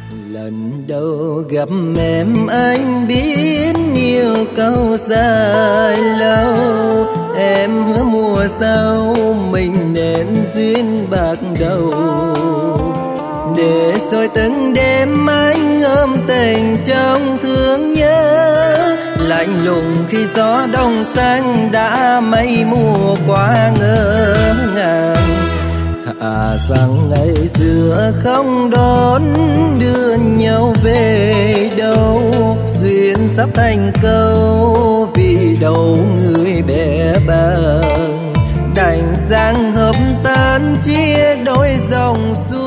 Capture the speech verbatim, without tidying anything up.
Lần đầu gặp em anh biết nhiều câu dài lâu. Em hứa mùa sau mình nên duyên bạc đầu, để rồi từng đêm anh ôm tình trong thương nhớ. Lạnh lùng khi gió đông sang đã mây mùa qua ngỡ ngàng. Thà rằng ngày xưa không đón đưa nhau về đâu, duyên sắp thành câu vì đầu người bè bàng. Đành giang hợp tan chia đôi dòng suối.